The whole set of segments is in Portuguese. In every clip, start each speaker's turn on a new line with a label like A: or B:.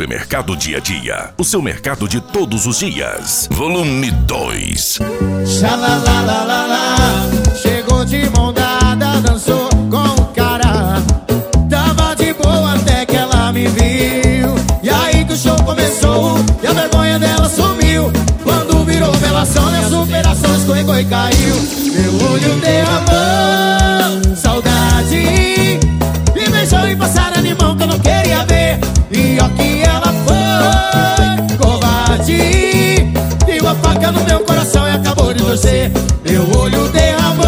A: Supermercado Dia a Dia, o seu mercado de todos os dias. Volume 2.
B: Xalalalala, chegou de mão dada, dançou com o cara. Tava de boa até que ela me viu. E aí que o show começou e a vergonha dela sumiu. Quando virou revelação, minha superação escorregou e caiu. Meu olho derramou saudade, me beijou e passaram de mão que eu não queria ver. E ó que ela foi covarde, viu a faca no meu coração e acabou de torcer. Meu olho derramou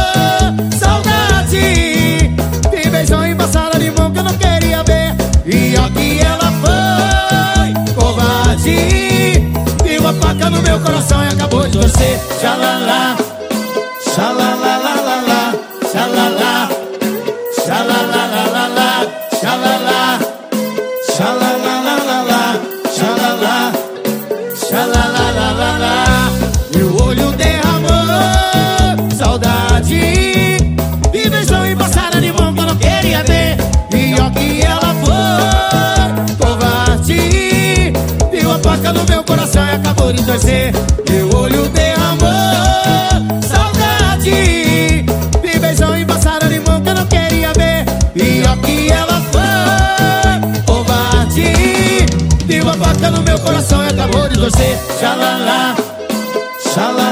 B: saudade, me beijou e passaram de mão que eu não queria ver. E ó que ela foi covarde, viu a faca no meu coração e acabou de torcer. Xalala, xalalalala, xalala, xalalalala, xalala, xalalalala, xalala, xalalalala. Meu olho derramou saudade, me beijou e passaram de mão que eu não queria ver. E ó que ela foi covarde, viu a faca no meu coração e acabou de torcer. Meu olho derramou saudade, me beijou e passaram de mão que eu não queria ver. E ó que ela foi covarde, viu a faca no meu coração e acabou de torcer. Xalala, xalala.